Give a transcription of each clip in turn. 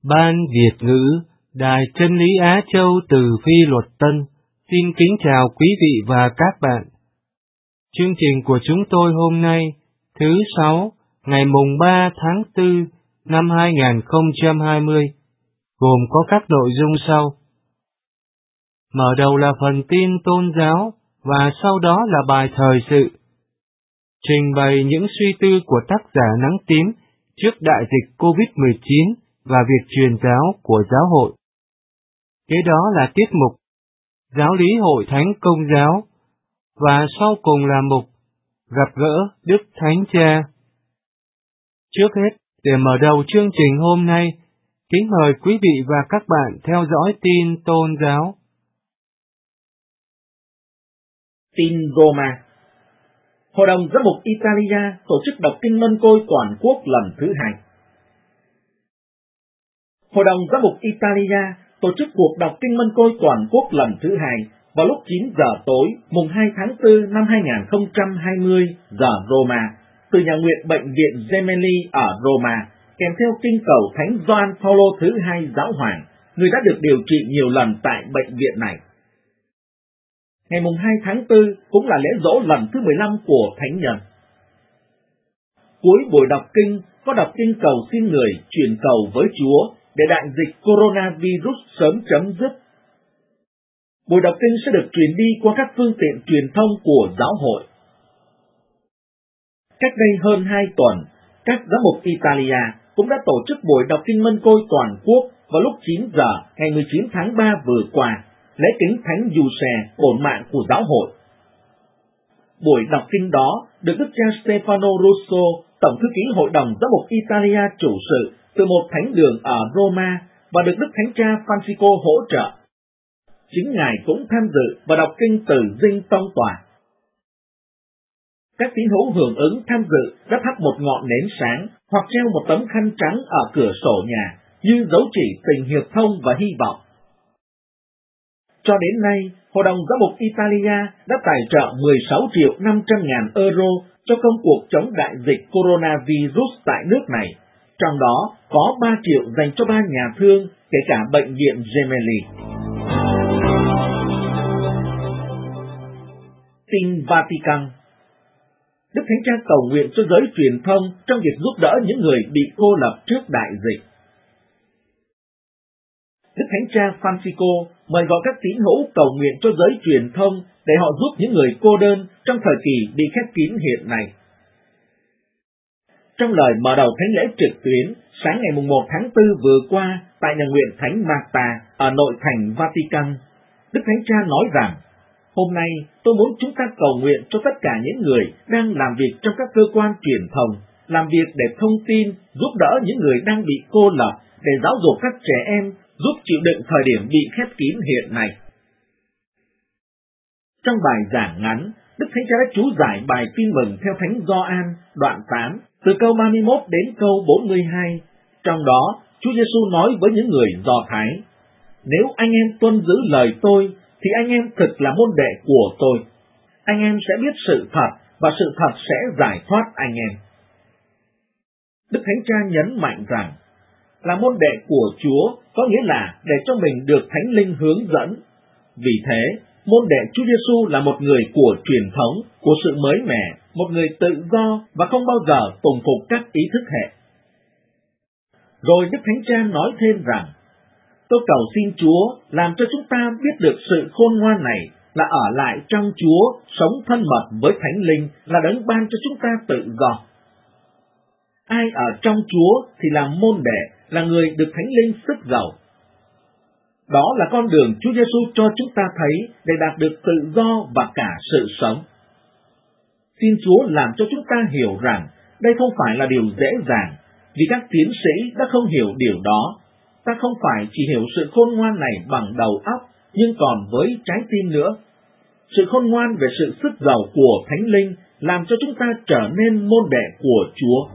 Ban Việt ngữ, Đài Chân lý Á Châu từ Phi Luật Tân, xin kính chào quý vị và các bạn. Chương trình của chúng tôi hôm nay, thứ Sáu, ngày mùng 3 tháng 4 năm 2020, gồm có các nội dung sau. Mở đầu là phần tin tôn giáo, và sau đó là bài thời sự. Trình bày những suy tư của tác giả Nắng Tím trước đại dịch COVID-19 và việc truyền giáo của giáo hội. Kế đó là tiết mục Giáo lý Hội Thánh Công giáo, và sau cùng là mục Gặp gỡ Đức Thánh Cha. Trước hết, để mở đầu chương trình hôm nay, kính mời quý vị và các bạn theo dõi tin tôn giáo. Tin Roma. Hội đồng Giám mục Italia tổ chức đọc kinh Mân Côi toàn quốc lần thứ 2. Hội đồng Giám mục Italia tổ chức cuộc đọc kinh Mân Côi toàn quốc lần thứ 2 vào lúc 9 giờ tối mùng 2 tháng 4 năm 2020 giờ Roma, từ nhà nguyện Bệnh viện Gemelli ở Roma, kèm theo kinh cầu Thánh Gioan Phaolô thứ 2 Giáo hoàng, người đã được điều trị nhiều lần tại bệnh viện này. Ngày mùng 2 tháng 4 cũng là lễ dỗ lần thứ 15 của Thánh nhân. Cuối buổi đọc kinh có đọc kinh cầu xin người truyền cầu với Chúa để đại dịch coronavirus sớm chấm dứt. Buổi đọc kinh sẽ được truyền đi qua các phương tiện truyền thông của giáo hội. Cách đây hơn 2 tuần, các giám mục Italia cũng đã tổ chức buổi đọc kinh Mân Côi toàn quốc vào lúc 9 giờ ngày 19 tháng 3 vừa qua, lễ kính Thánh Giuse, bổn mạng của giáo hội. Buổi đọc kinh đó được Đức cha Stefano Russo, Tổng thư ký Hội đồng Giám mục Italia chủ sự từ một thánh đường ở Roma, và được Đức Thánh cha Francisco hỗ trợ. Chính Ngài cũng tham dự và đọc kinh từ Dinh Tông Tòa. Các tín hữu hưởng ứng tham dự đã thắp một ngọn nến sáng hoặc treo một tấm khăn trắng ở cửa sổ nhà như dấu chỉ tình hiệp thông và hy vọng. Cho đến nay, Hội đồng Giám mục Italia đã tài trợ 16.500.000 euro cho công cuộc chống đại dịch coronavirus tại nước này, trong đó có 3 triệu dành cho 3 nhà thương, kể cả bệnh viện Gemelli. Tin Vatican. Đức Thánh Cha cầu nguyện cho giới truyền thông trong việc giúp đỡ những người bị cô lập trước đại dịch. Đức Thánh Cha Francisco mời gọi các tín hữu cầu nguyện cho giới truyền thông để họ giúp những người cô đơn trong thời kỳ bị khép kín hiện nay. Trong lời mở đầu thánh lễ trực tuyến sáng ngày 1 tháng 4 vừa qua tại nhà nguyện Thánh Marta ở nội thành Vatican, Đức Thánh Cha nói rằng: hôm nay tôi muốn chúng ta cầu nguyện cho tất cả những người đang làm việc trong các cơ quan truyền thông, làm việc để thông tin, giúp đỡ những người đang bị cô lập, để giáo dục các trẻ em, giúp chịu đựng thời điểm bị khép kín hiện nay. Trong bài giảng ngắn, Đức Thánh Cha đã chú giải bài tin mừng theo Thánh Gioan đoạn 8 từ câu 31 đến câu 42. Trong đó, Chúa Giêsu nói với những người Do Thái: nếu anh em tuân giữ lời tôi, thì anh em thực là môn đệ của tôi. Anh em sẽ biết sự thật, và sự thật sẽ giải thoát anh em. Đức Thánh Cha nhấn mạnh rằng, là môn đệ của Chúa có nghĩa là để cho mình được Thánh Linh hướng dẫn. Vì thế, môn đệ Chúa Giêsu là một người của truyền thống, của sự mới mẻ, một người tự do và không bao giờ tùng phục các ý thức hệ. Rồi Đức Thánh Cha nói thêm rằng, tôi cầu xin Chúa làm cho chúng ta biết được sự khôn ngoan này là ở lại trong Chúa, sống thân mật với Thánh Linh, là đấng ban cho chúng ta tự do. Ai ở trong Chúa thì là môn đệ, là người được Thánh Linh sức giàu. Đó là con đường Chúa Giêsu cho chúng ta thấy để đạt được tự do và cả sự sống. Xin Chúa làm cho chúng ta hiểu rằng đây không phải là điều dễ dàng, vì các tiến sĩ đã không hiểu điều đó. Ta không phải chỉ hiểu sự khôn ngoan này bằng đầu óc, nhưng còn với trái tim nữa. Sự khôn ngoan về sự sức giàu của Thánh Linh làm cho chúng ta trở nên môn đệ của Chúa.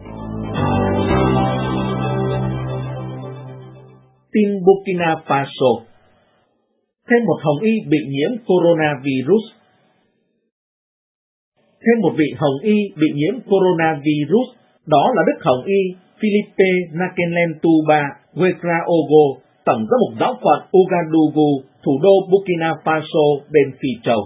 Tin Burkina Faso. Thêm một hồng y bị nhiễm coronavirus. Thêm một vị hồng y bị nhiễm coronavirus, đó là Đức Hồng Y Philippe Nakenlentuba Wekraogo, tổng giám mục giáo phận Ouagadougou, thủ đô Burkina Faso bên Phi Châu.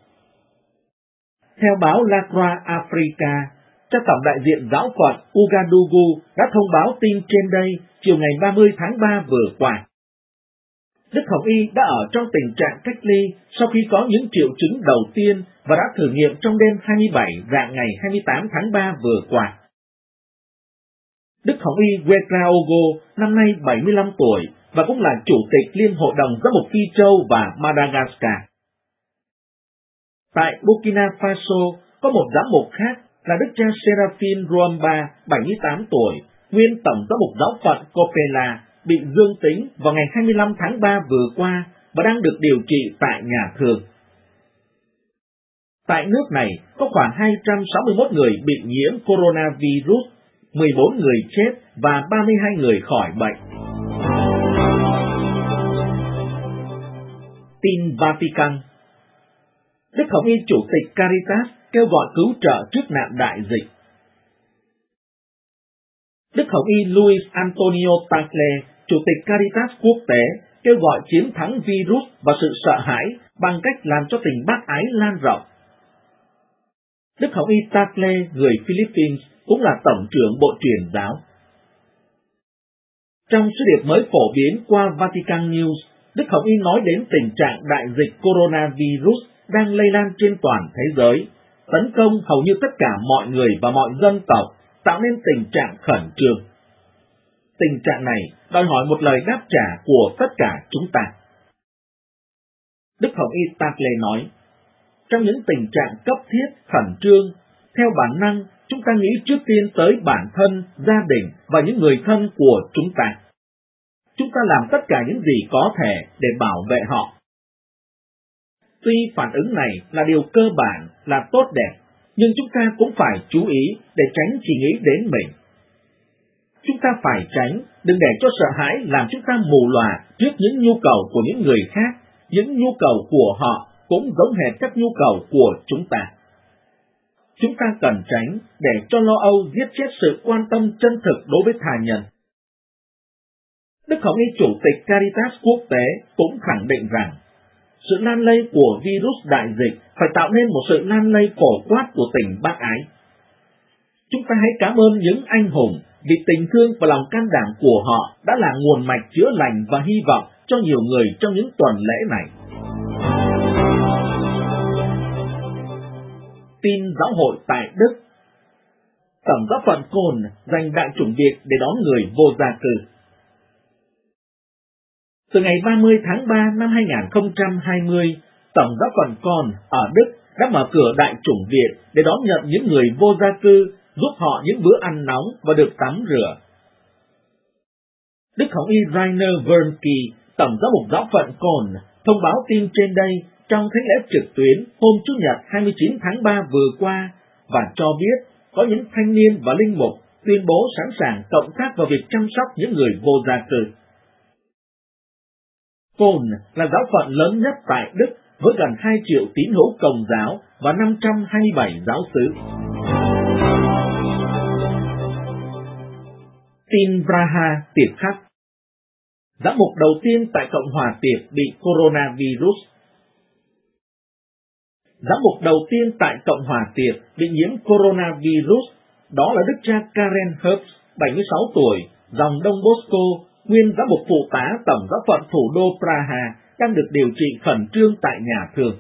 Theo báo La Croix Africa, các tổng đại diện giáo phận Ouagadougou đã thông báo tin trên đây chiều ngày 30 tháng 3 vừa qua. Đức Hồng Y đã ở trong tình trạng cách ly sau khi có những triệu chứng đầu tiên và đã thử nghiệm trong đêm 27 rạng ngày 28 tháng 3 vừa qua. Đức Hồng Y Wekraogo năm nay 75 tuổi và cũng là chủ tịch Liên hội đồng giám mục Phi Châu và Madagascar. Tại Burkina Faso có một giám mục khác là Đức cha Seraphine Ruamba, 78 tuổi, nguyên tổng giám mục giáo phận Copela, bị dương tính vào ngày 25 tháng 3 vừa qua và đang được điều trị tại nhà thương. Tại nước này có khoảng 261 người bị nhiễm coronavirus, 14 người chết và 32 người khỏi bệnh. Tin Vatican. Đức Hồng Y Chủ tịch Caritas kêu gọi cứu trợ trước nạn đại dịch. Đức Hồng Y Luis Antonio Tagle, Chủ tịch Caritas quốc tế, kêu gọi chiến thắng virus và sự sợ hãi bằng cách làm cho tình bác ái lan rộng. Đức Hồng Y Tagle, người Philippines, cũng là Tổng trưởng Bộ Truyền giáo. Trong sứ điệp mới phổ biến qua Vatican News, Đức Hồng Y nói đến tình trạng đại dịch coronavirus đang lây lan trên toàn thế giới, tấn công hầu như tất cả mọi người và mọi dân tộc, tạo nên tình trạng khẩn trương. Tình trạng này đòi hỏi một lời đáp trả của tất cả chúng ta. Đức Hồng Y Tagle nói, trong những tình trạng cấp thiết, khẩn trương, theo bản năng, chúng ta nghĩ trước tiên tới bản thân, gia đình và những người thân của chúng ta. Chúng ta làm tất cả những gì có thể để bảo vệ họ. Tuy phản ứng này là điều cơ bản, là tốt đẹp, nhưng chúng ta cũng phải chú ý để tránh chỉ nghĩ đến mình. Chúng ta phải tránh, đừng để cho sợ hãi làm chúng ta mù lòa trước những nhu cầu của những người khác, những nhu cầu của họ cũng giống hệt các nhu cầu của chúng ta. Chúng ta cần tránh để cho lo âu giết chết sự quan tâm chân thực đối với tha nhân. Đức Hồng Y Chủ tịch Caritas quốc tế cũng khẳng định rằng, sự lan lây của virus đại dịch phải tạo nên một sự lan lây phổ quát của tình bác ái. Chúng ta hãy cảm ơn những anh hùng vì tình thương và lòng can đảm của họ đã là nguồn mạch chữa lành và hy vọng cho nhiều người trong những tuần lễ này. Tin giáo hội tại Đức. Tổng giáo phận Côn dành đại chủng Việt để đón người vô gia cư. Từ ngày 30 tháng 3 năm 2020, Tổng giáo phận Côn ở Đức đã mở cửa đại chủng Việt để đón nhận những người vô gia cư, giúp họ những bữa ăn nóng và được tắm rửa. Đức Hồng Y Rainer Wernke, Tổng giám mục giáo phận Côn, thông báo tin trên đây trong thánh lễ trực tuyến hôm Chủ nhật 29 tháng 3 vừa qua và cho biết có những thanh niên và linh mục tuyên bố sẵn sàng cộng tác vào việc chăm sóc những người vô gia cư. Côn là giáo phận lớn nhất tại Đức với gần 2 triệu tín hữu Công giáo và 527 giáo xứ. Tin Praha tiệp khắc. Giám mục đầu tiên tại Cộng hòa Tiệp bị coronavirus. Giám mục đầu tiên tại Cộng hòa Tiệp bị nhiễm coronavirus, đó là Đức cha Karen Herbst, 76 tuổi, dòng Đông Bosco, nguyên giám mục phụ tá Tổng giáo phận thủ đô Praha, đang được điều trị khẩn trương tại nhà thương.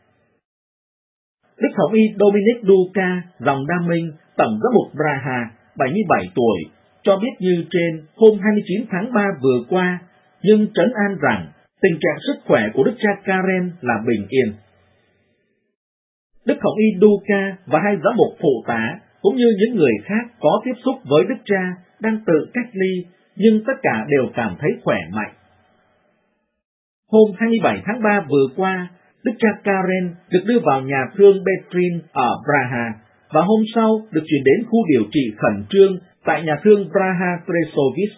Đức Hồng Y Dominic Duca, dòng Đam Minh, Tổng giám mục Praha, 77 tuổi, cho biết như trên hôm 29 tháng 3 vừa qua, nhưng trấn an rằng tình trạng sức khỏe của Đức cha Karen là bình yên. Đức Hồng Y Duca và hai giám mục phụ tá, cũng như những người khác có tiếp xúc với Đức cha, đang tự cách ly, nhưng tất cả đều cảm thấy khỏe mạnh. Hôm 27 tháng 3 vừa qua, Đức cha Karen được đưa vào nhà thương Petrin ở Praha, và hôm sau được chuyển đến khu điều trị khẩn trương tại nhà thương Praha Kresovic.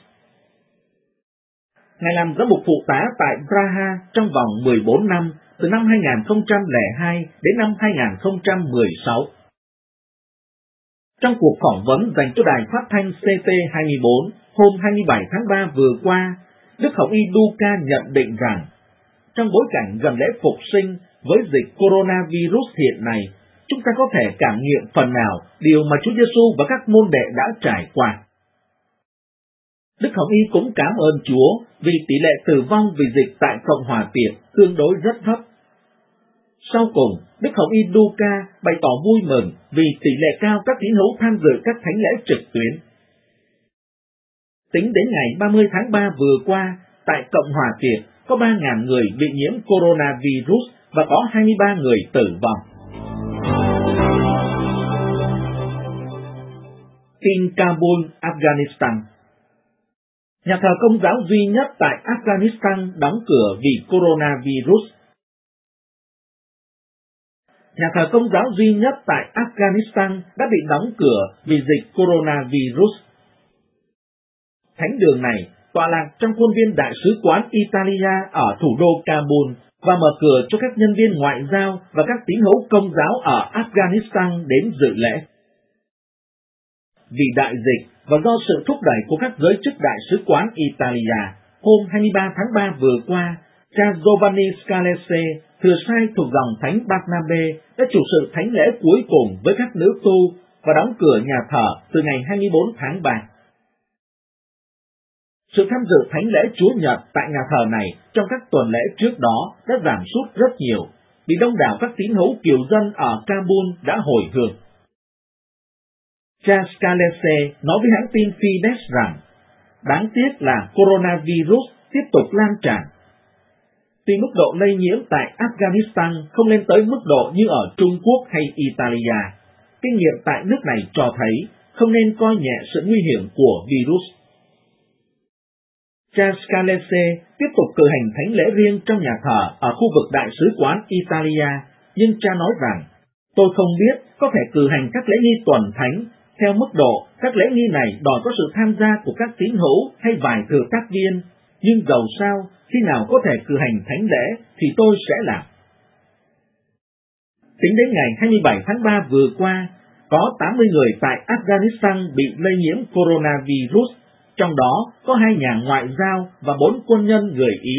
Ngài làm giám mục phụ tá tại Praha trong vòng 14 năm, từ năm 2002 đến năm 2016. Trong cuộc phỏng vấn dành cho đài phát thanh CT24 hôm 27 tháng 3 vừa qua, Đức Hồng Y Luca nhận định rằng, trong bối cảnh gần lễ phục sinh với dịch coronavirus hiện nay, chúng ta có thể cảm nghiệm phần nào điều mà Chúa Giêsu và các môn đệ đã trải qua. Đức Hồng Y cũng cảm ơn Chúa vì tỷ lệ tử vong vì dịch tại Cộng hòa Tiệp tương đối rất thấp. Sau cùng, Đức Hồng Y Luca bày tỏ vui mừng vì tỷ lệ cao các tín hữu tham dự các thánh lễ trực tuyến. Tính đến ngày 30 tháng 3 vừa qua, tại Cộng hòa Tiệp có 3.000 người bị nhiễm coronavirus và có 23 người tử vong. Tin Kabul, Afghanistan. Nhà thờ Công giáo duy nhất tại Afghanistan đóng cửa vì coronavirus. Nhà thờ Công giáo duy nhất tại Afghanistan đã bị đóng cửa vì dịch coronavirus. Thánh đường này tọa lạc trong khuôn viên Đại sứ quán Italia ở thủ đô Kabul và mở cửa cho các nhân viên ngoại giao và các tín hữu Công giáo ở Afghanistan đến dự lễ. Vì đại dịch và do sự thúc đẩy của các giới chức Đại sứ quán Italia, hôm 23 tháng 3 vừa qua, cha Giovanni Scalese, thừa sai thuộc dòng Thánh Barnabe, đã chủ sự thánh lễ cuối cùng với các nữ tu và đóng cửa nhà thờ từ ngày 24 tháng 3. Sự tham dự thánh lễ Chúa Nhật tại nhà thờ này trong các tuần lễ trước đó đã giảm sút rất nhiều, vì đông đảo các tín hữu kiều dân ở Kabul đã hồi hương. Cha Scalese nói với hãng tin Fides rằng, đáng tiếc là coronavirus tiếp tục lan tràn. Tuy mức độ lây nhiễm tại Afghanistan không lên tới mức độ như ở Trung Quốc hay Italia, kinh nghiệm tại nước này cho thấy không nên coi nhẹ sự nguy hiểm của virus. Cha Scalese tiếp tục cử hành thánh lễ riêng trong nhà thờ ở khu vực Đại sứ quán Italia, nhưng cha nói rằng, tôi không biết có thể cử hành các lễ nghi tuần thánh theo mức độ các lễ nghi này đòi có sự tham gia của các tín hữu hay vài thừa tác viên, nhưng dầu sao, khi nào có thể cử hành thánh lễ thì tôi sẽ làm. Tính đến ngày 27 tháng 3 vừa qua, có 80 người tại Afghanistan bị lây nhiễm coronavirus, trong đó có 2 nhà ngoại giao và 4 quân nhân người Ý.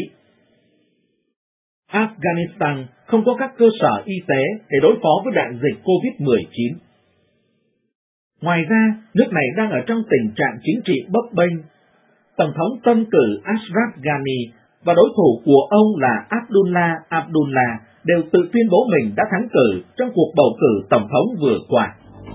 Afghanistan không có các cơ sở y tế để đối phó với đại dịch COVID-19. Ngoài ra, nước này đang ở trong tình trạng chính trị bấp bênh. Tổng thống tân cử Ashraf Ghani và đối thủ của ông là Abdullah Abdullah đều tự tuyên bố mình đã thắng cử trong cuộc bầu cử tổng thống vừa qua.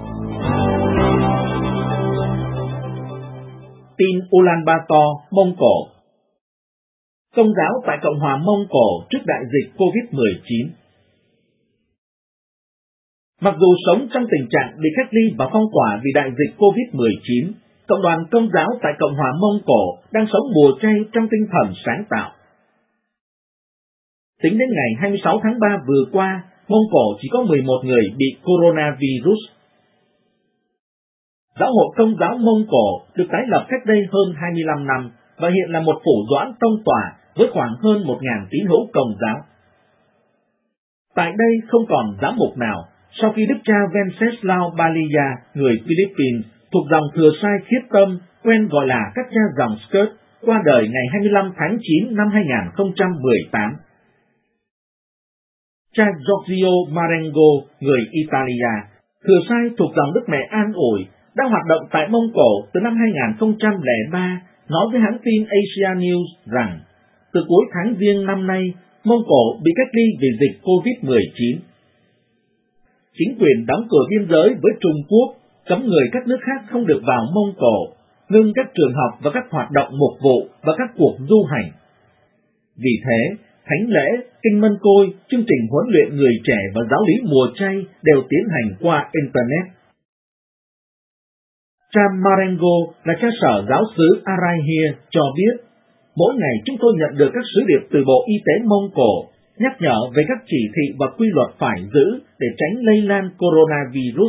Tin Ulaanbaatar, Mông Cổ. Công giáo tại Cộng hòa Mông Cổ trước đại dịch COVID-19. Mặc dù sống trong tình trạng bị cách ly và phong tỏa vì đại dịch COVID-19, cộng đoàn Công giáo tại Cộng hòa Mông Cổ đang sống mùa chay trong tinh thần sáng tạo. Tính đến ngày 26 tháng 3 vừa qua, Mông Cổ chỉ có 11 người bị coronavirus. Giáo hội Công giáo Mông Cổ được tái lập cách đây hơn 25 năm và hiện là một phủ doãn tông tòa với khoảng hơn 1.000 tín hữu Công giáo. Tại đây không còn giám mục nào sau khi Đức cha Wenceslao Balia, người Philippines, thuộc dòng thừa sai Khiết Tâm, quen gọi là các cha dòng Skirt, qua đời ngày 25 tháng 9 năm 2018. Cha Giorgio Marengo, người Italia, thừa sai thuộc dòng Đức Mẹ An Ủi, đang hoạt động tại Mông Cổ từ năm 2003, nói với hãng tin Asia News rằng, từ cuối tháng Giêng năm nay, Mông Cổ bị cách ly vì dịch COVID-19. Chính quyền đóng cửa biên giới với Trung Quốc, cấm người các nước khác không được vào Mông Cổ, ngưng các trường học và các hoạt động mục vụ và các cuộc du hành. Vì thế, thánh lễ, kinh mân côi, chương trình huấn luyện người trẻ và giáo lý mùa chay đều tiến hành qua Internet. Cha Marengo là cha sở giáo xứ Arahia cho biết, mỗi ngày chúng tôi nhận được các sứ điệp từ Bộ Y tế Mông Cổ, nhắc nhở về các chỉ thị và quy luật phải giữ để tránh lây lan coronavirus.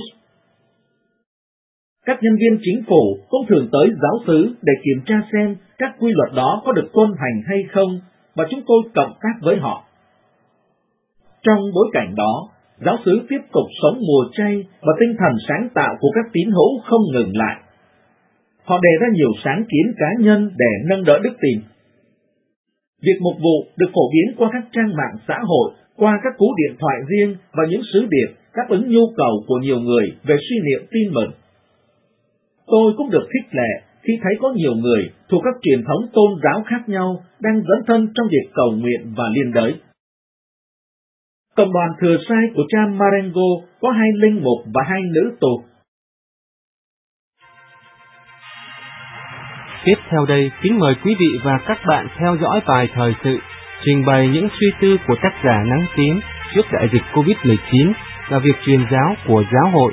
Các nhân viên chính phủ cũng thường tới giáo xứ để kiểm tra xem các quy luật đó có được tuân hành hay không, và chúng tôi cộng tác với họ. Trong bối cảnh đó, giáo xứ tiếp tục sống mùa chay và tinh thần sáng tạo của các tín hữu không ngừng lại. Họ đề ra nhiều sáng kiến cá nhân để nâng đỡ đức tin. Việc mục vụ được phổ biến qua các trang mạng xã hội, qua các cú điện thoại riêng và những sứ điệp đáp ứng nhu cầu của nhiều người về suy niệm tin mừng. Tôi cũng được khích lệ khi thấy có nhiều người thuộc các truyền thống tôn giáo khác nhau đang dấn thân trong việc cầu nguyện và liên đới. Cộng đoàn thừa sai của cha Marengo có 2 linh mục và 2 nữ tù. Tiếp theo đây, kính mời quý vị và các bạn theo dõi bài thời sự trình bày những suy tư của tác giả Nắng Tím trước đại dịch COVID-19 và việc truyền giáo của giáo hội.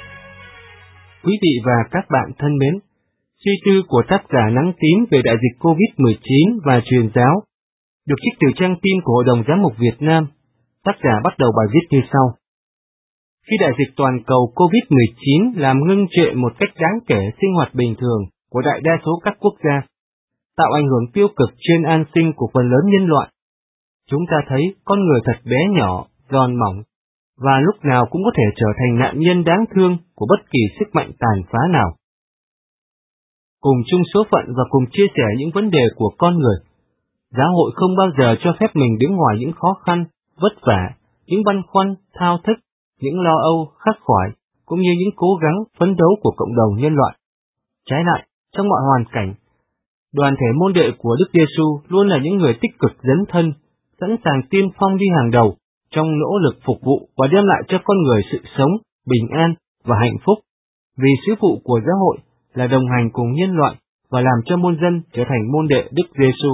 Quý vị và các bạn thân mến, suy tư của tác giả Nắng Tím về đại dịch COVID-19 và truyền giáo được trích từ trang tin của Hội đồng Giám mục Việt Nam. Tác giả bắt đầu bài viết như sau. Khi đại dịch toàn cầu COVID-19 làm ngưng trệ một cách đáng kể sinh hoạt bình thường của đại đa số các quốc gia, tạo ảnh hưởng tiêu cực trên an sinh của phần lớn nhân loại, chúng ta thấy con người thật bé nhỏ, giòn mỏng, và lúc nào cũng có thể trở thành nạn nhân đáng thương của bất kỳ sức mạnh tàn phá nào. Cùng chung số phận và cùng chia sẻ những vấn đề của con người, giáo hội không bao giờ cho phép mình đứng ngoài những khó khăn, vất vả, những băn khoăn, thao thức, những lo âu, khắc khoải, cũng như những cố gắng phấn đấu của cộng đồng nhân loại. Trái lại, trong mọi hoàn cảnh, đoàn thể môn đệ của Đức Giêsu luôn là những người tích cực dấn thân, sẵn sàng tiên phong đi hàng đầu trong nỗ lực phục vụ và đem lại cho con người sự sống, bình an và hạnh phúc, vì sứ vụ của giáo hội là đồng hành cùng nhân loại và làm cho muôn dân trở thành môn đệ Đức Giêsu.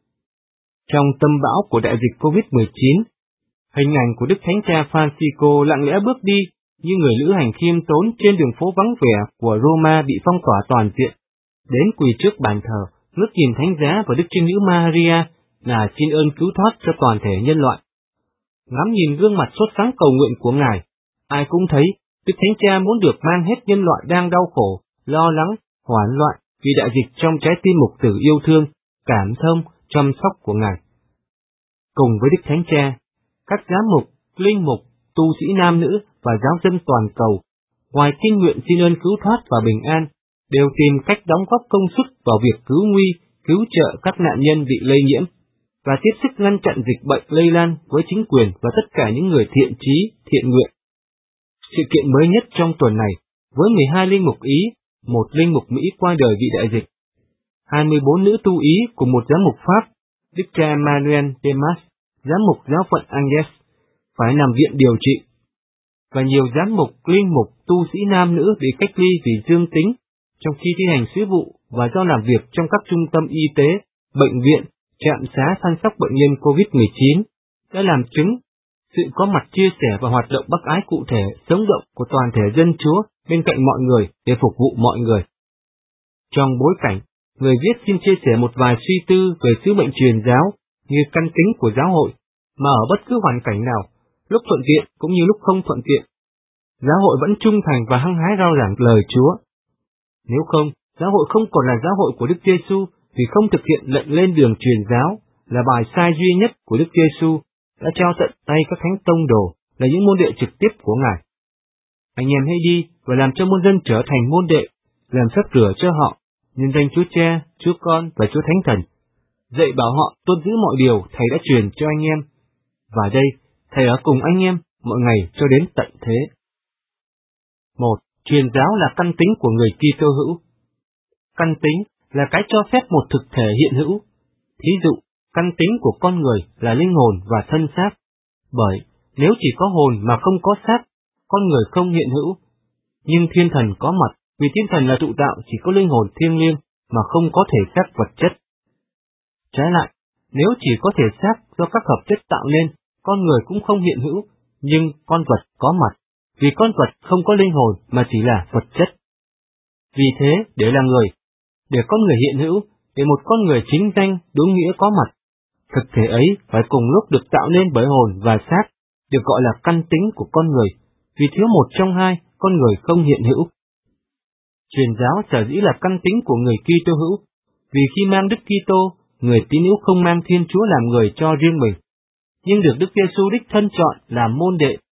Trong tâm bão của đại dịch COVID-19, hình ảnh của Đức Thánh Cha Francisco lặng lẽ bước đi như người lữ hành khiêm tốn trên đường phố vắng vẻ của Roma bị phong tỏa toàn diện, đến quỳ trước bàn thờ, ngước nhìn thánh giá và Đức Trinh Nữ Maria là xin ơn cứu thoát cho toàn thể nhân loại. Ngắm nhìn gương mặt sốt sáng cầu nguyện của Ngài, ai cũng thấy Đức Thánh Cha muốn được mang hết nhân loại đang đau khổ, lo lắng, hoảng loạn vì đại dịch trong trái tim mục tử yêu thương, cảm thông, chăm sóc của Ngài. Cùng với Đức Thánh Cha, các giám mục, linh mục, tu sĩ nam nữ và giáo dân toàn cầu, ngoài kinh nguyện xin ơn cứu thoát và bình an, đều tìm cách đóng góp công sức vào việc cứu nguy, cứu trợ các nạn nhân bị lây nhiễm, và tiếp sức ngăn chặn dịch bệnh lây lan với chính quyền và tất cả những người thiện chí, thiện nguyện. Sự kiện mới nhất trong tuần này, với 12 linh mục Ý, 1 linh mục Mỹ qua đời vì đại dịch, 24 nữ tu Ý cùng một giám mục Pháp, Đức cha Emmanuel Demas, giám mục giáo phận Angers, phải nằm viện điều trị, và nhiều giám mục, linh mục, tu sĩ nam nữ bị cách ly vì dương tính trong khi thi hành sứ vụ và do làm việc trong các trung tâm y tế, bệnh viện, trạm xá săn sóc bệnh nhân COVID-19, đã làm chứng sự có mặt chia sẻ và hoạt động bác ái cụ thể, sống động của toàn thể dân Chúa bên cạnh mọi người để phục vụ mọi người. Trong bối cảnh, người viết xin chia sẻ một vài suy tư về sứ mệnh truyền giáo như căn tính của giáo hội, mà ở bất cứ hoàn cảnh nào, lúc thuận tiện cũng như lúc không thuận tiện, giáo hội vẫn trung thành và hăng hái rao giảng lời Chúa. Nếu không, giáo hội không còn là giáo hội của Đức Giêsu vì không thực hiện lệnh lên đường truyền giáo là bài sai duy nhất của Đức Giêsu đã trao tận tay các thánh tông đồ là những môn đệ trực tiếp của Ngài. Anh em hãy đi và làm cho muôn dân trở thành môn đệ, làm phép rửa cho họ, nhân danh Chúa Cha, Chúa Con và Chúa Thánh Thần. Dạy bảo họ tuân giữ mọi điều Thầy đã truyền cho anh em. Và đây, Thầy ở cùng anh em mọi ngày cho đến tận thế. 1. Truyền giáo là căn tính của người Kitô hữu. Căn tính là cái cho phép một thực thể hiện hữu. Thí dụ, căn tính của con người là linh hồn và thân xác. Bởi nếu chỉ có hồn mà không có xác, con người không hiện hữu. Nhưng thiên thần có mặt, vì thiên thần là tụ tạo chỉ có linh hồn thiêng liêng mà không có thể xác vật chất. Trái lại, nếu chỉ có thể xác do các hợp chất tạo nên, con người cũng không hiện hữu, nhưng con vật có mặt, vì con vật không có linh hồn mà chỉ là vật chất. Vì thế, để là người, để con người hiện hữu, để một con người chính danh đúng nghĩa có mặt, thực thể ấy phải cùng lúc được tạo nên bởi hồn và xác, được gọi là căn tính của con người, vì thiếu một trong hai, con người không hiện hữu. Truyền giáo sở dĩ là căn tính của người Kitô hữu, vì khi mang Đức Kitô, người tín hữu không mang Thiên Chúa làm người cho riêng mình, nhưng được Đức Giêsu đích thân chọn làm môn đệ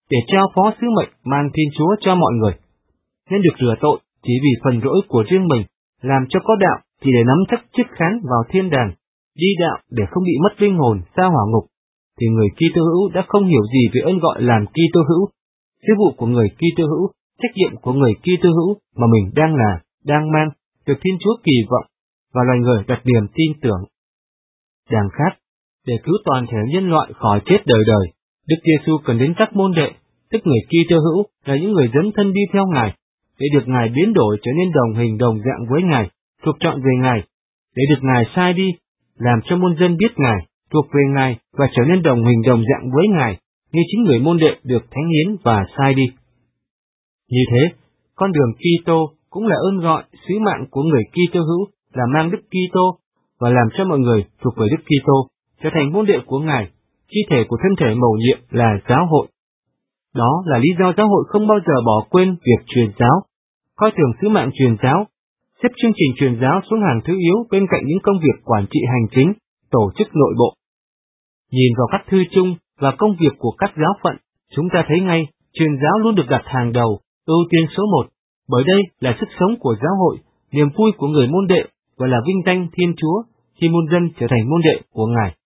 để trao phó sứ mệnh mang Thiên Chúa cho mọi người, nên được rửa tội chỉ vì phần lỗi của riêng mình, làm cho có đạo thì để nắm chắc chức khán vào thiên đàng, đi đạo để không bị mất linh hồn sa hỏa ngục, thì người Kitô hữu đã không hiểu gì về ơn gọi làm Kitô hữu, sứ vụ của người Kitô hữu, trách nhiệm của người Kitô hữu mà mình đang là, đang mang, được Thiên Chúa kỳ vọng và loài người đặt niềm tin tưởng. Đằng khác, để cứu toàn thể nhân loại khỏi chết đời đời, Đức Giêsu cần đến các môn đệ, tức người Kitô hữu là những người dấn thân đi theo Ngài, để được Ngài biến đổi trở nên đồng hình đồng dạng với Ngài, thuộc chọn về Ngài, để được Ngài sai đi, làm cho muôn dân biết Ngài, thuộc về Ngài và trở nên đồng hình đồng dạng với Ngài, như chính người môn đệ được thánh hiến và sai đi. Như thế, con đường Kitô cũng là ơn gọi, sứ mạng của người Kitô hữu là mang Đức Kitô và làm cho mọi người thuộc về Đức Kitô trở thành môn đệ của Ngài, chi thể của thân thể mầu nhiệm là giáo hội. Đó là lý do giáo hội không bao giờ bỏ quên việc truyền giáo, coi thường sứ mạng truyền giáo, xếp chương trình truyền giáo xuống hàng thứ yếu bên cạnh những công việc quản trị hành chính, tổ chức nội bộ. Nhìn vào các thư chung và công việc của các giáo phận, chúng ta thấy ngay truyền giáo luôn được đặt hàng đầu, ưu tiên số 1, bởi đây là sức sống của giáo hội, niềm vui của người môn đệ và là vinh danh Thiên Chúa khi muôn dân trở thành môn đệ của Ngài.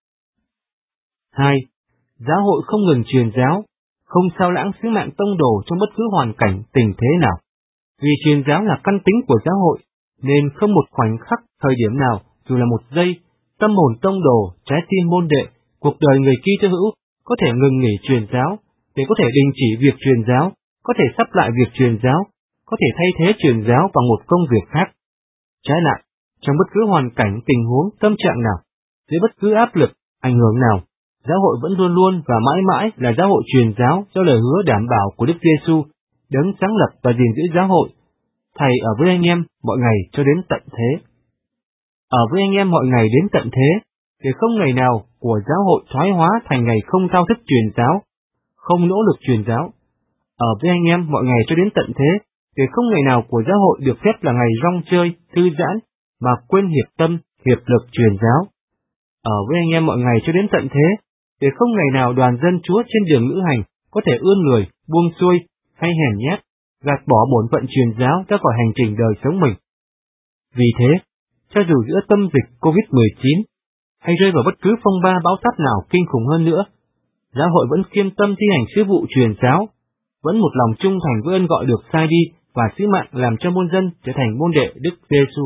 2. Giáo hội không ngừng truyền giáo, không sao lãng sứ mạng tông đồ trong bất cứ hoàn cảnh tình thế nào. Vì truyền giáo là căn tính của giáo hội, nên không một khoảnh khắc, thời điểm nào, dù là một giây, tâm hồn tông đồ, trái tim môn đệ, cuộc đời người Kitô hữu có thể ngừng nghỉ truyền giáo, để có thể đình chỉ việc truyền giáo, có thể sắp lại việc truyền giáo, có thể thay thế truyền giáo bằng một công việc khác. Trái lại, trong bất cứ hoàn cảnh, tình huống, tâm trạng nào, dưới bất cứ áp lực, ảnh hưởng nào, giáo hội vẫn luôn luôn và mãi mãi là giáo hội truyền giáo do lời hứa đảm bảo của Đức Giêsu, đấng sáng lập và gìn giữ giáo hội, Thầy ở với anh em mọi ngày cho đến tận thế. Ở với anh em mọi ngày đến tận thế, để không ngày nào của giáo hội thoái hóa thành ngày không thao thức truyền giáo, không nỗ lực truyền giáo. Ở với anh em mọi ngày cho đến tận thế, để không ngày nào của giáo hội được phép là ngày rong chơi, thư giãn, mà quên hiệp tâm, hiệp lực truyền giáo. Ở với anh em mọi ngày cho đến tận thế, để không ngày nào đoàn dân Chúa trên đường lữ hành có thể ươn người, buông xuôi hay hèn nhát, gạt bỏ bổn phận truyền giáo ra khỏi hành trình đời sống mình. Vì thế, cho dù giữa tâm dịch COVID-19 hay rơi vào bất cứ phong ba bão táp nào kinh khủng hơn nữa, giáo hội vẫn kiên tâm thi hành sứ vụ truyền giáo, vẫn một lòng trung thành với ơn gọi được sai đi và sứ mạng làm cho muôn dân trở thành môn đệ Đức Giêsu.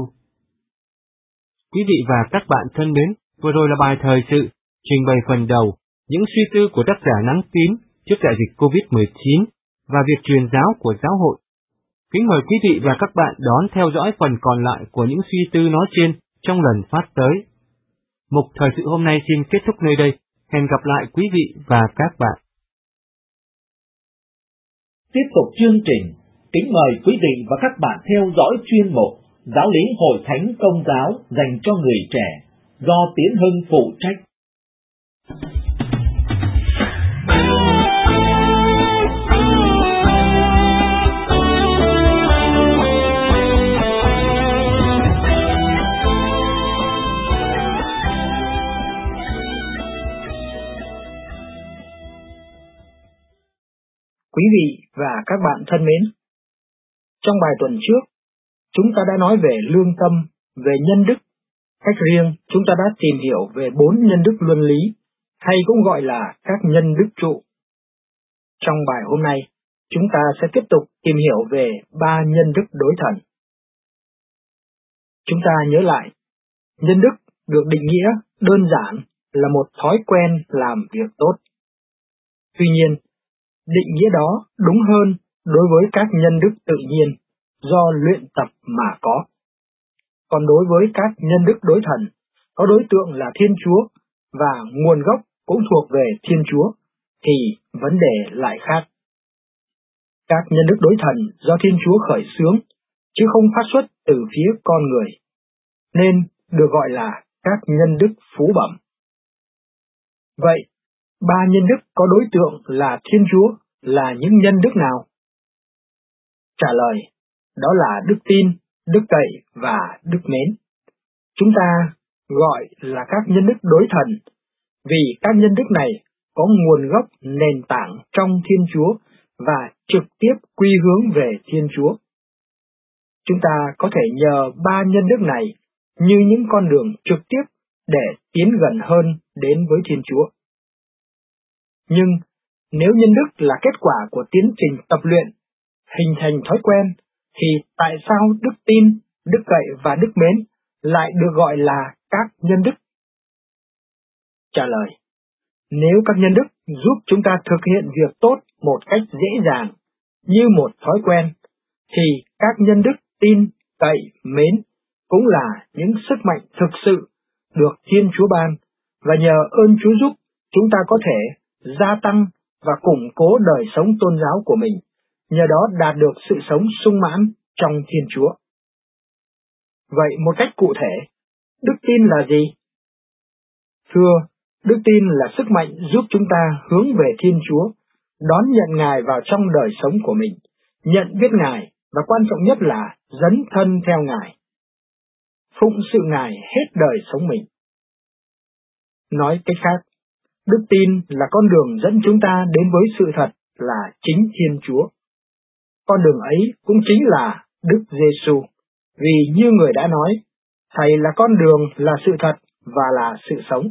Quý vị và các bạn thân mến, vừa rồi là bài thời sự trình bày phần đầu những suy tư của tác giả Nắng Tím trước đại dịch COVID-19 và việc truyền giáo của giáo hội. Kính mời quý vị và các bạn đón theo dõi phần còn lại của những suy tư nói trên trong lần phát tới. Mục thời sự hôm nay xin kết thúc nơi đây. Hẹn gặp lại quý vị và các bạn. Tiếp tục chương trình, kính mời quý vị và các bạn theo dõi chuyên mục Giáo lý Hội Thánh Công giáo dành cho người trẻ do Tiến Hưng phụ trách. Quý vị và các bạn thân mến, trong bài tuần trước, chúng ta đã nói về lương tâm, về nhân đức. Cách riêng, chúng ta đã tìm hiểu về 4 nhân đức luân lý, hay cũng gọi là các nhân đức trụ. Trong bài hôm nay, chúng ta sẽ tiếp tục tìm hiểu về 3 nhân đức đối thần. Chúng ta nhớ lại, nhân đức được định nghĩa đơn giản là một thói quen làm việc tốt. Tuy nhiên, định nghĩa đó đúng hơn đối với các nhân đức tự nhiên do luyện tập mà có. Còn đối với các nhân đức đối thần, có đối tượng là Thiên Chúa và nguồn gốc cũng thuộc về Thiên Chúa, thì vấn đề lại khác. Các nhân đức đối thần do Thiên Chúa khởi xướng, chứ không phát xuất từ phía con người, nên được gọi là các nhân đức phú bẩm. Vậy, 3 nhân đức có đối tượng là Thiên Chúa là những nhân đức nào? Trả lời, đó là đức tin, đức cậy và đức mến. Chúng ta gọi là các nhân đức đối thần, vì các nhân đức này có nguồn gốc nền tảng trong Thiên Chúa và trực tiếp quy hướng về Thiên Chúa. Chúng ta có thể nhờ ba nhân đức này như những con đường trực tiếp để tiến gần hơn đến với Thiên Chúa. Nhưng nếu nhân đức là kết quả của tiến trình tập luyện, hình thành thói quen, thì tại sao đức tin, đức cậy và đức mến lại được gọi là các nhân đức? Trả lời: nếu các nhân đức giúp chúng ta thực hiện việc tốt một cách dễ dàng, như một thói quen, thì các nhân đức tin, cậy, mến cũng là những sức mạnh thực sự được Thiên Chúa ban, và nhờ ơn Chúa giúp, chúng ta có thể gia tăng và củng cố đời sống tôn giáo của mình, nhờ đó đạt được sự sống sung mãn trong Thiên Chúa. Vậy một cách cụ thể, đức tin là gì? Thưa, đức tin là sức mạnh giúp chúng ta hướng về Thiên Chúa, đón nhận Ngài vào trong đời sống của mình, nhận biết Ngài và quan trọng nhất là dấn thân theo Ngài, phụng sự Ngài hết đời sống mình. Nói cách khác, đức tin là con đường dẫn chúng ta đến với sự thật là chính Thiên Chúa. Con đường ấy cũng chính là Đức Giêsu, vì như người đã nói, Thầy là con đường, là sự thật và là sự sống.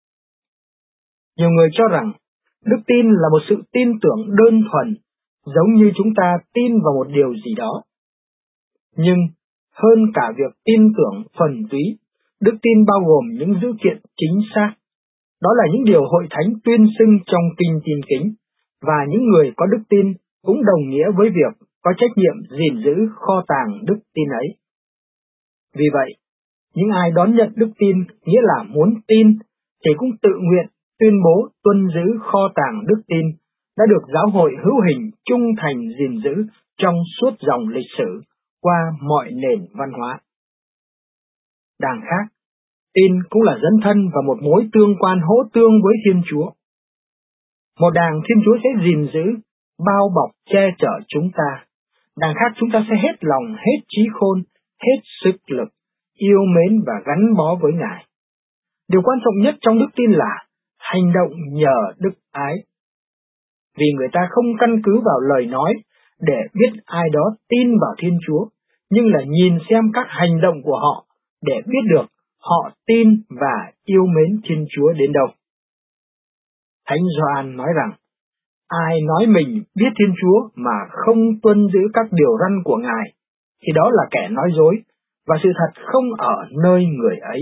Nhiều người cho rằng đức tin là một sự tin tưởng đơn thuần, giống như chúng ta tin vào một điều gì đó. Nhưng hơn cả việc tin tưởng thuần túy, đức tin bao gồm những dữ kiện chính xác. Đó là những điều hội thánh tuyên xưng trong kinh tin kính, và những người có đức tin cũng đồng nghĩa với việc có trách nhiệm gìn giữ kho tàng đức tin ấy. Vì vậy, những ai đón nhận đức tin nghĩa là muốn tin, thì cũng tự nguyện tuyên bố tuân giữ kho tàng đức tin đã được giáo hội hữu hình trung thành gìn giữ trong suốt dòng lịch sử qua mọi nền văn hóa. Đằng khác, tin cũng là dấn thân vào một mối tương quan hỗ tương với Thiên Chúa. Một đàng Thiên Chúa sẽ gìn giữ, bao bọc che chở chúng ta. Đằng khác chúng ta sẽ hết lòng, hết trí khôn, hết sức lực, yêu mến và gắn bó với Ngài. Điều quan trọng nhất trong đức tin là hành động nhờ đức ái. Vì người ta không căn cứ vào lời nói để biết ai đó tin vào Thiên Chúa, nhưng là nhìn xem các hành động của họ để biết được họ tin và yêu mến Thiên Chúa đến đâu. Thánh Gioan nói rằng, ai nói mình biết Thiên Chúa mà không tuân giữ các điều răn của Ngài, thì đó là kẻ nói dối, và sự thật không ở nơi người ấy.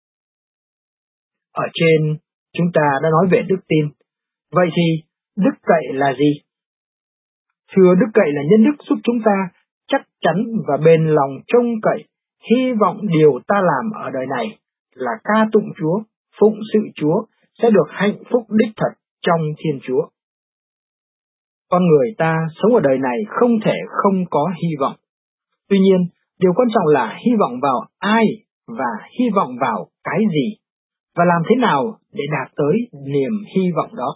Ở trên, chúng ta đã nói về đức tin. Vậy thì, đức cậy là gì? Thưa, đức cậy là nhân đức giúp chúng ta chắc chắn và bền lòng trông cậy, hy vọng điều ta làm ở đời này là ca tụng Chúa, phụng sự Chúa, sẽ được hạnh phúc đích thật trong Thiên Chúa. Con người ta sống ở đời này không thể không có hy vọng. Tuy nhiên, điều quan trọng là hy vọng vào ai và hy vọng vào cái gì, và làm thế nào để đạt tới niềm hy vọng đó.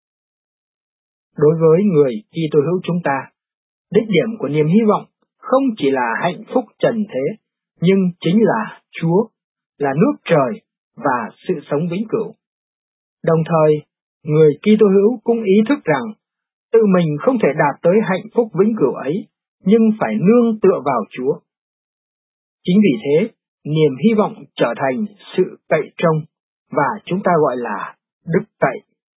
Đối với người Kitô hữu chúng ta, đích điểm của niềm hy vọng không chỉ là hạnh phúc trần thế, nhưng chính là Chúa, là nước trời và sự sống vĩnh cửu. Đồng thời, người Kitô hữu cũng ý thức rằng tự mình không thể đạt tới hạnh phúc vĩnh cửu ấy, nhưng phải nương tựa vào Chúa. Chính vì thế, niềm hy vọng trở thành sự cậy trông, và chúng ta gọi là đức cậy.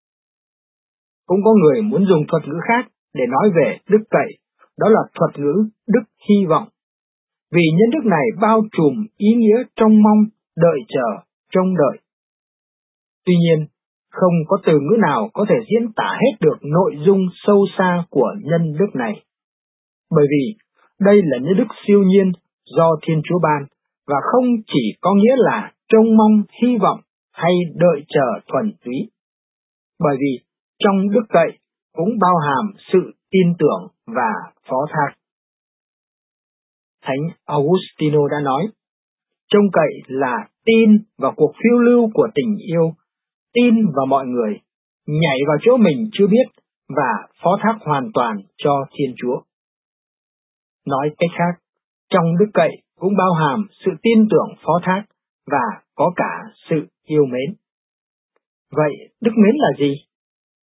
Cũng có người muốn dùng thuật ngữ khác để nói về đức cậy, đó là thuật ngữ đức hy vọng. Vì nhân đức này bao trùm ý nghĩa trông mong, đợi chờ, trông đợi. Tuy nhiên, không có từ ngữ nào có thể diễn tả hết được nội dung sâu xa của nhân đức này. Bởi vì đây là nhân đức siêu nhiên do Thiên Chúa ban, và không chỉ có nghĩa là trông mong, hy vọng hay đợi chờ thuần túy. Bởi vì trong đức cậy cũng bao hàm sự tin tưởng và phó thác. Thánh Augustino đã nói, trông cậy là tin vào cuộc phiêu lưu của tình yêu, tin vào mọi người, nhảy vào chỗ mình chưa biết và phó thác hoàn toàn cho Thiên Chúa. Nói cách khác, trong đức cậy cũng bao hàm sự tin tưởng phó thác và có cả sự yêu mến. Vậy đức mến là gì?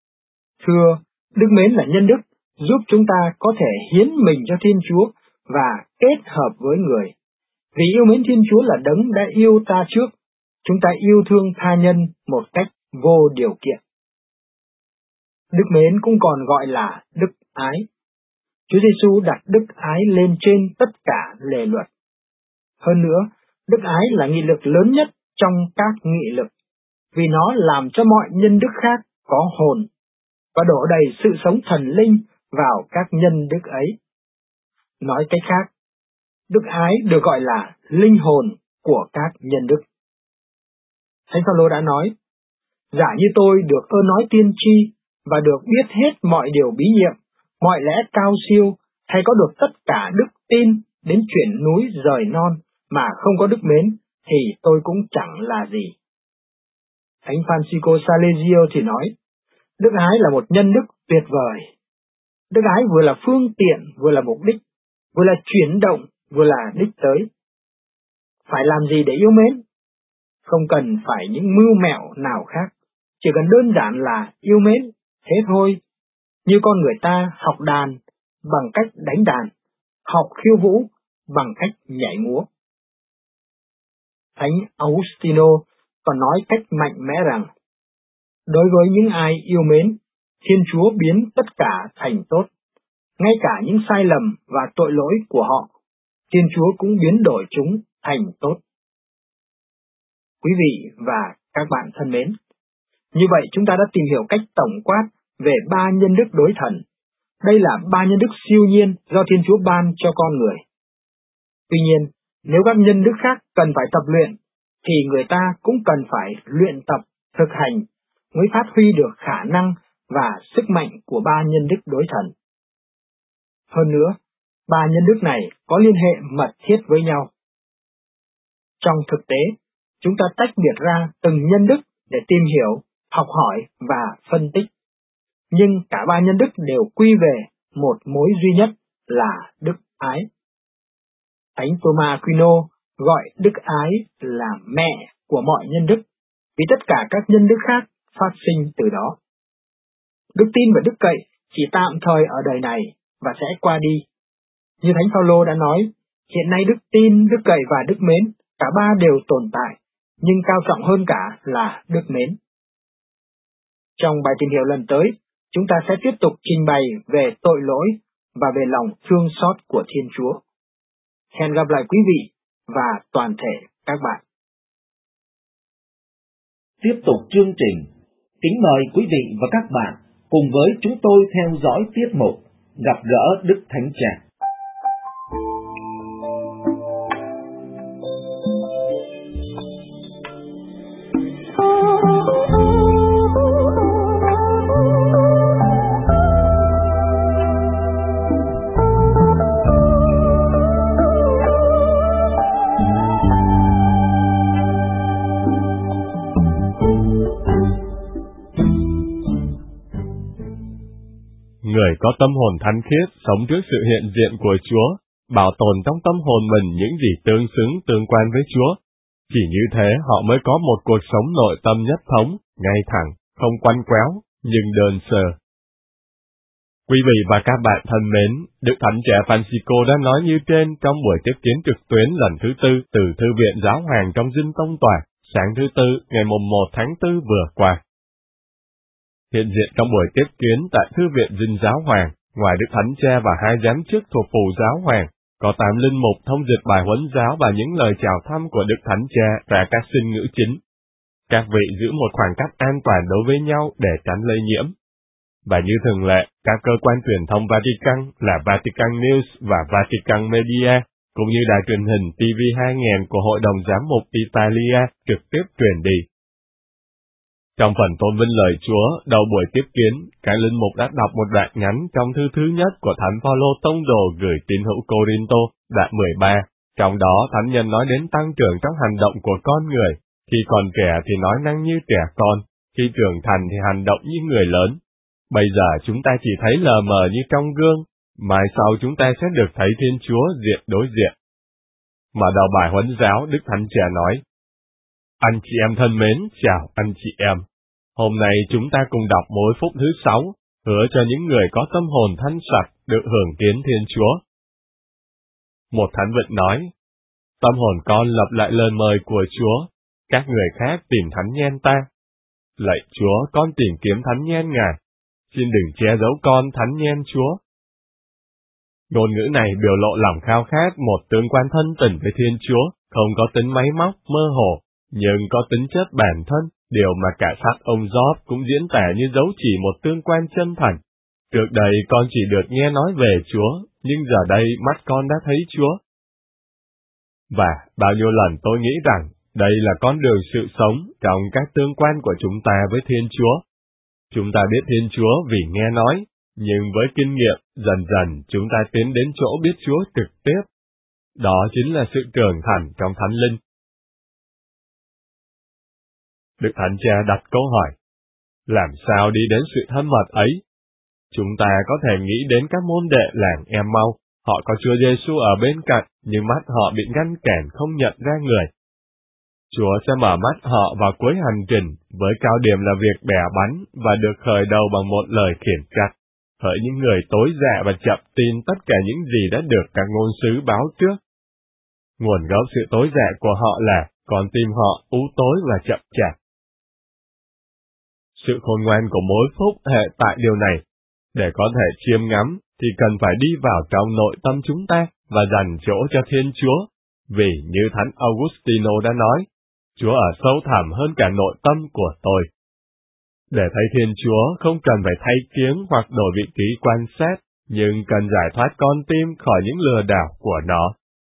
Thưa, đức mến là nhân đức, giúp chúng ta có thể hiến mình cho Thiên Chúa và kết hợp với người. Vì yêu mến Thiên Chúa là đấng đã yêu ta trước, chúng ta yêu thương tha nhân một cách vô điều kiện. Đức mến cũng còn gọi là đức ái. Chúa Giêsu đặt đức ái lên trên tất cả lề luật. Hơn nữa, đức ái là nghị lực lớn nhất trong các nghị lực, vì nó làm cho mọi nhân đức khác có hồn và đổ đầy sự sống thần linh vào các nhân đức ấy. Nói cách khác, đức ái được gọi là linh hồn của các nhân đức. Thánh Phaolô đã nói, giả như tôi được ơn nói tiên tri và được biết hết mọi điều bí nhiệm, mọi lẽ cao siêu, hay có được tất cả đức tin đến chuyển núi rời non mà không có đức mến, thì tôi cũng chẳng là gì. Thánh Francisco Salesio thì nói, đức ái là một nhân đức tuyệt vời. Đức ái vừa là phương tiện, vừa là mục đích, vừa là chuyển động, vừa là đích tới. Phải làm gì để yêu mến? Không cần phải những mưu mẹo nào khác, chỉ cần đơn giản là yêu mến, thế thôi. Như con người ta học đàn bằng cách đánh đàn, học khiêu vũ bằng cách nhảy múa. Thánh Augustino còn nói cách mạnh mẽ rằng, đối với những ai yêu mến, Thiên Chúa biến tất cả thành tốt. Ngay cả những sai lầm và tội lỗi của họ, Thiên Chúa cũng biến đổi chúng thành tốt. Quý vị và các bạn thân mến, như vậy chúng ta đã tìm hiểu cách tổng quát về ba nhân đức đối thần. Đây là ba nhân đức siêu nhiên do Thiên Chúa ban cho con người. Tuy nhiên, nếu các nhân đức khác cần phải tập luyện, thì người ta cũng cần phải luyện tập, thực hành, mới phát huy được khả năng và sức mạnh của ba nhân đức đối thần. Hơn nữa, ba nhân đức này có liên hệ mật thiết với nhau. Trong thực tế, chúng ta tách biệt ra từng nhân đức để tìm hiểu, học hỏi và phân tích. Nhưng cả ba nhân đức đều quy về một mối duy nhất là đức ái. Thánh Thomas Aquino gọi đức ái là mẹ của mọi nhân đức, vì tất cả các nhân đức khác phát sinh từ đó. Đức tin và đức cậy chỉ tạm thời ở đời này và sẽ qua đi. Như Thánh Phaolô đã nói, hiện nay đức tin, đức cậy và đức mến, cả ba đều tồn tại, nhưng cao trọng hơn cả là đức mến. Trong bài tìm hiểu lần tới, chúng ta sẽ tiếp tục trình bày về tội lỗi và về lòng thương xót của Thiên Chúa. Hẹn gặp lại quý vị và toàn thể các bạn. Tiếp tục chương trình, kính mời quý vị và các bạn cùng với chúng tôi theo dõi tiết mục Gặp gỡ Đức Thánh Cha. Người có tâm hồn thánh khiết sống trước sự hiện diện của Chúa, bảo tồn trong tâm hồn mình những gì tương xứng tương quan với Chúa. Chỉ như thế họ mới có một cuộc sống nội tâm nhất thống, ngay thẳng, không quăn quéo, nhưng đơn sơ. Quý vị và các bạn thân mến, Đức Thánh Trẻ Francisco đã nói như trên trong buổi tiếp kiến trực tuyến lần thứ 4 từ Thư viện Giáo Hoàng trong Dinh Tông Tòa, sáng thứ Tư ngày 1 tháng 4 vừa qua. Hiện diện trong buổi tiếp kiến tại Thư viện Dinh Giáo Hoàng, ngoài Đức Thánh Cha và hai giám chức thuộc phủ Giáo Hoàng, có 8 linh mục thông dịch bài huấn giáo và những lời chào thăm của Đức Thánh Cha và các sinh ngữ chính. Các vị giữ một khoảng cách an toàn đối với nhau để tránh lây nhiễm. Và như thường lệ, các cơ quan truyền thông Vatican là Vatican News và Vatican Media, cũng như đài truyền hình TV 2000 của Hội đồng Giám mục Italia trực tiếp truyền đi. Trong phần tôn vinh lời Chúa, đầu buổi tiếp kiến, các linh mục đã đọc một đoạn ngắn trong thư thứ nhất của Thánh Phaolô Tông đồ gửi tín hữu Cô-rin-tô, đoạn 13. Trong đó, Thánh nhân nói đến tăng trưởng trong hành động của con người. Khi còn trẻ thì nói năng như trẻ con, khi trưởng thành thì hành động như người lớn. Bây giờ chúng ta chỉ thấy lờ mờ như trong gương, mai sau chúng ta sẽ được thấy Thiên Chúa diện đối diện. Mở đầu bài huấn giáo, Đức Thánh Cha nói: Anh chị em thân mến, chào anh chị em. Hôm nay chúng ta cùng đọc mối phúc thứ 6, hứa cho những người có tâm hồn thanh sạch được hưởng kiến Thiên Chúa. Một thánh vịnh nói, tâm hồn con lặp lại lời mời của Chúa, các người khác tìm thánh nhen ta. Lạy Chúa, con tìm kiếm thánh nhen Ngài, xin đừng che giấu con thánh nhen Chúa. Ngôn ngữ này biểu lộ lòng khao khát một tương quan thân tình với Thiên Chúa, không có tính máy móc, mơ hồ, nhưng có tính chất bản thân, điều mà cả sách ông Job cũng diễn tả như dấu chỉ một tương quan chân thành. Trước đây con chỉ được nghe nói về Chúa, nhưng giờ đây mắt con đã thấy Chúa. Và bao nhiêu lần tôi nghĩ rằng, đây là con đường sự sống trong các tương quan của chúng ta với Thiên Chúa. Chúng ta biết Thiên Chúa vì nghe nói, nhưng với kinh nghiệm, dần dần chúng ta tiến đến chỗ biết Chúa trực tiếp. Đó chính là sự trưởng thành trong Thánh Linh. Đức Thánh Cha đặt câu hỏi, làm sao đi đến sự thân mật ấy? Chúng ta có thể nghĩ đến các môn đệ làng Em-mau, họ có Chúa Giêsu ở bên cạnh, nhưng mắt họ bị ngăn cản không nhận ra người. Chúa sẽ mở mắt họ vào cuối hành trình, với cao điểm là việc bẻ bánh và được khởi đầu bằng một lời khiển trách. Hỡi những người tối dạ và chậm tin tất cả những gì đã được các ngôn sứ báo trước. Nguồn gốc sự tối dạ của họ là con tim họ u tối và chậm chạp. Sự khôn ngoan của mỗi phúc hệ tại điều này. Để có thể chiêm ngắm, thì cần phải đi vào trong nội tâm chúng ta và dành chỗ cho Thiên Chúa. Vì như Thánh Augustino đã nói, Chúa ở sâu thẳm hơn cả nội tâm của tôi. Để thấy Thiên Chúa không cần phải thay kiếng hoặc đổi vị trí quan sát, nhưng cần giải thoát con tim khỏi những lừa đảo của nó.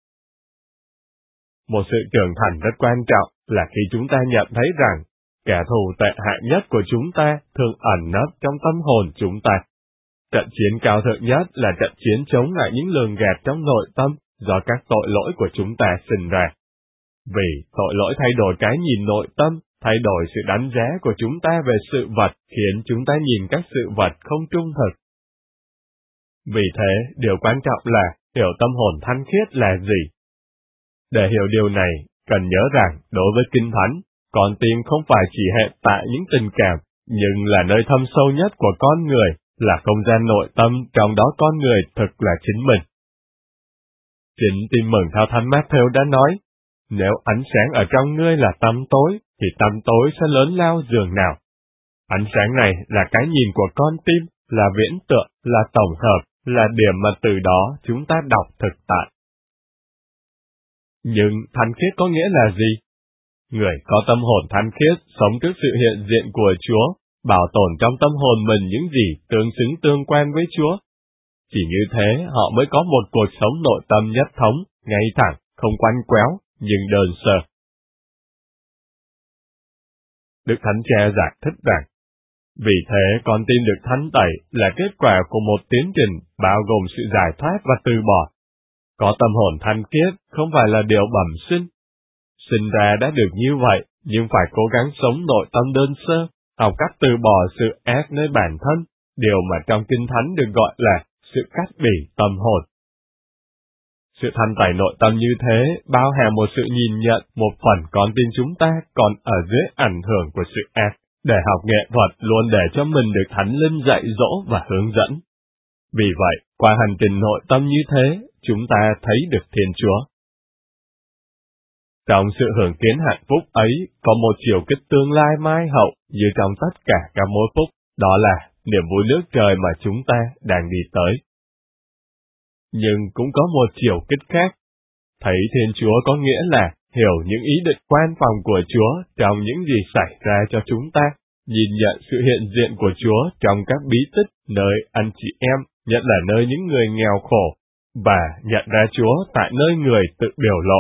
Một sự trưởng thành rất quan trọng là khi chúng ta nhận thấy rằng, kẻ thù tệ hại nhất của chúng ta thường ẩn nấp trong tâm hồn chúng ta. Trận chiến cao thượng nhất là trận chiến chống lại những lường gạt trong nội tâm do các tội lỗi của chúng ta sinh ra. Vì tội lỗi thay đổi cái nhìn nội tâm, thay đổi sự đánh giá của chúng ta về sự vật, khiến chúng ta nhìn các sự vật không trung thực. Vì thế, điều quan trọng là hiểu tâm hồn thanh khiết là gì. Để hiểu điều này, cần nhớ rằng, đối với Kinh Thánh, con tim không phải chỉ hệ tại những tình cảm, nhưng là nơi thâm sâu nhất của con người, là không gian nội tâm, trong đó con người thực là chính mình. Chính Tin Mừng theo Thánh Matthew đã nói, nếu ánh sáng ở trong ngươi là tăm tối, thì tăm tối sẽ lớn lao dường nào. Ánh sáng này là cái nhìn của con tim, là viễn tượng, là tổng hợp, là điểm mà từ đó chúng ta đọc thực tại. Nhưng thanh khiết có nghĩa là gì? Người có tâm hồn thanh khiết sống trước sự hiện diện của Chúa, bảo tồn trong tâm hồn mình những gì tương xứng tương quan với Chúa. Chỉ như thế họ mới có một cuộc sống nội tâm nhất thống, ngay thẳng, không quanh quéo, nhưng đơn sơ. Đức Thánh Cha giải thích rằng, vì thế con tim được thánh tẩy là kết quả của một tiến trình bao gồm sự giải thoát và từ bỏ. Có tâm hồn thanh khiết không phải là điều bẩm sinh. Sinh ra đã được như vậy, nhưng phải cố gắng sống nội tâm đơn sơ, học cách từ bỏ sự ác nơi bản thân, điều mà trong Kinh Thánh được gọi là sự cắt bỉ tâm hồn. Sự thanh tẩy nội tâm như thế bao hàm một sự nhìn nhận một phần con tim chúng ta còn ở dưới ảnh hưởng của sự ác, để học nghệ thuật luôn để cho mình được Thánh Linh dạy dỗ và hướng dẫn. Vì vậy, qua hành trình nội tâm như thế, chúng ta thấy được Thiên Chúa. Trong sự hưởng kiến hạnh phúc ấy, có một chiều kích tương lai mai hậu như trong tất cả các mối phúc, đó là niềm vui nước trời mà chúng ta đang đi tới. Nhưng cũng có một chiều kích khác. Thấy Thiên Chúa có nghĩa là hiểu những ý định quan phòng của Chúa trong những gì xảy ra cho chúng ta, nhìn nhận sự hiện diện của Chúa trong các bí tích nơi anh chị em, nhất là nơi những người nghèo khổ, và nhận ra Chúa tại nơi người tự biểu lộ.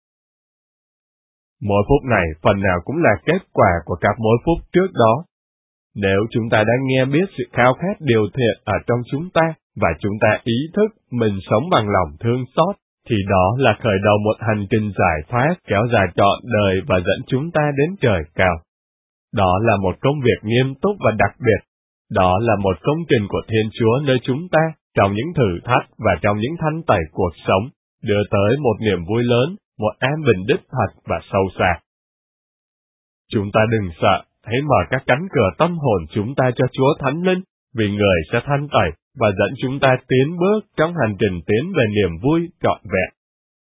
Mỗi phúc này phần nào cũng là kết quả của các mối phúc trước đó. Nếu chúng ta đã nghe biết sự khao khát điều thiện ở trong chúng ta, và chúng ta ý thức mình sống bằng lòng thương xót, thì đó là khởi đầu một hành trình giải thoát kéo dài trọn đời và dẫn chúng ta đến trời cao. Đó là một công việc nghiêm túc và đặc biệt. Đó là một công trình của Thiên Chúa nơi chúng ta, trong những thử thách và trong những thanh tẩy cuộc sống, đưa tới một niềm vui lớn, một an bình đích thật và sâu xa. Chúng ta đừng sợ, hãy mở các cánh cửa tâm hồn chúng ta cho Chúa Thánh Linh, vì người sẽ thanh tẩy và dẫn chúng ta tiến bước trong hành trình tiến về niềm vui trọn vẹn.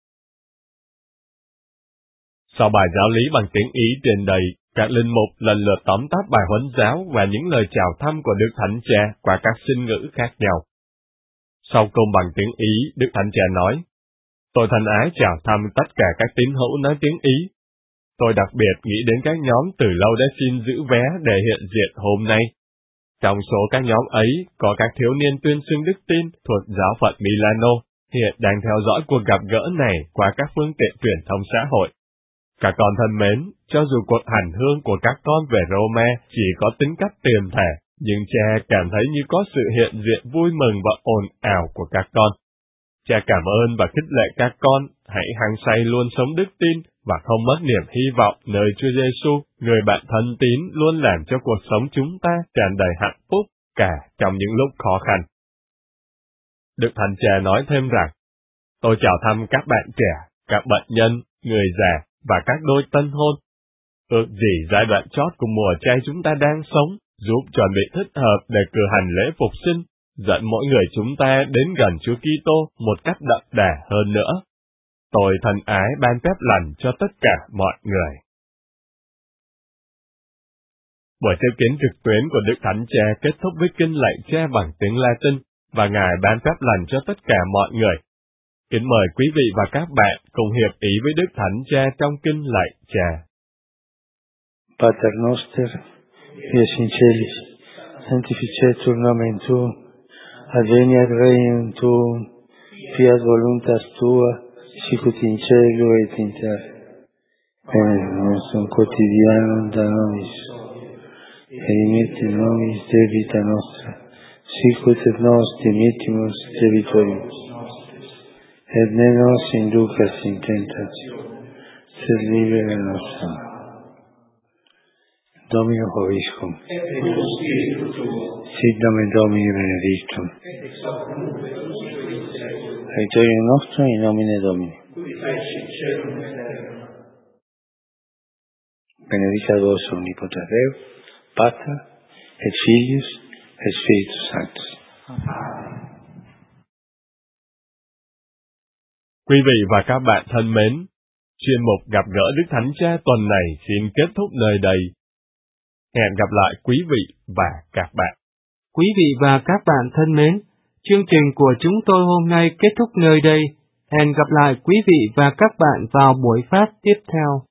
Sau bài giáo lý bằng tiếng Ý trên đây, các linh mục lần lượt tóm tắt bài huấn giáo và những lời chào thăm của Đức Thánh Cha qua các sinh ngữ khác nhau. Sau câu bằng tiếng Ý, Đức Thánh Cha nói, tôi thân ái chào thăm tất cả các tín hữu nói tiếng Ý. Tôi đặc biệt nghĩ đến các nhóm từ lâu đã xin giữ vé để hiện diện hôm nay. Trong số các nhóm ấy, có các thiếu niên tuyên xưng đức tin thuộc giáo phận Milano, hiện đang theo dõi cuộc gặp gỡ này qua các phương tiện truyền thông xã hội. Các con thân mến, cho dù cuộc hành hương của các con về Rome chỉ có tính cách tiềm thể, nhưng cha cảm thấy như có sự hiện diện vui mừng và ồn ào của các con. Cha cảm ơn và khích lệ các con, hãy hăng say luôn sống đức tin và không mất niềm hy vọng nơi Chúa Giêsu, người bạn thân tín luôn làm cho cuộc sống chúng ta tràn đầy hạnh phúc cả trong những lúc khó khăn. Đức Thánh Cha nói thêm rằng, tôi chào thăm các bạn trẻ, các bệnh nhân, người già và các đôi tân hôn. Ước gì giai đoạn chót của mùa chay chúng ta đang sống, giúp chuẩn bị thích hợp để cử hành lễ phục sinh, dẫn mỗi người chúng ta đến gần Chúa Kitô một cách đậm đà hơn nữa. Tôi thân ái ban phép lành cho tất cả mọi người. Buổi tiếp kiến trực tuyến của Đức Thánh Cha kết thúc với kinh lạy Cha bằng tiếng Latin và Ngài ban phép lành cho tất cả mọi người. Kính mời quý vị và các bạn cùng hiệp ý với Đức Thánh Cha trong kinh lạy Cha. Pater noster, qui es in celis, sanctificetur nomen tuum, adveniat regnum tuum, fiat voluntas tua, sicut in cielo et in terra. Panem nostrum quotidianum da nobis, et dimitte nobis debita nostra, sicut et nos dimittimus debitoribus. Et ne nos inducas in tentatio, sed libera nos a malo. Domino Hoviscum. Sit nomen Domini benedictum. Aiutorium nostrum in nomine Domini. Benedicat vos omnipotens Deus, Pater, et Filius, et Spiritus Sanctus. Quý vị và các bạn thân mến, chuyên mục Gặp gỡ Đức Thánh Cha tuần này xin kết thúc nơi đây. Hẹn gặp lại quý vị và các bạn. Quý vị và các bạn thân mến, chương trình của chúng tôi hôm nay kết thúc nơi đây. Hẹn gặp lại quý vị và các bạn vào buổi phát tiếp theo.